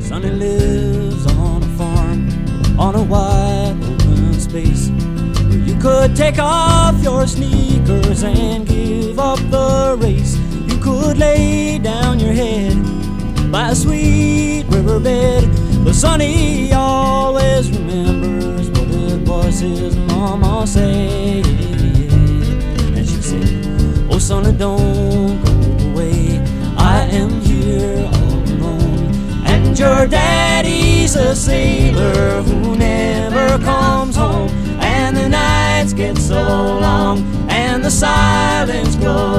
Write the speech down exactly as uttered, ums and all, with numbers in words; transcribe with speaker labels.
Speaker 1: Sonny lives on a farm, on a wide open space, where you could take off your sneakers and give up the race. You could lay down your head by a sweet riverbed, but Sonny always remembers what it was his mama said. And she said, "Oh, Sonny, don't go away. I am here all alone, and your daddy's a sailor who never comes home, and the nights get so long and the silence grows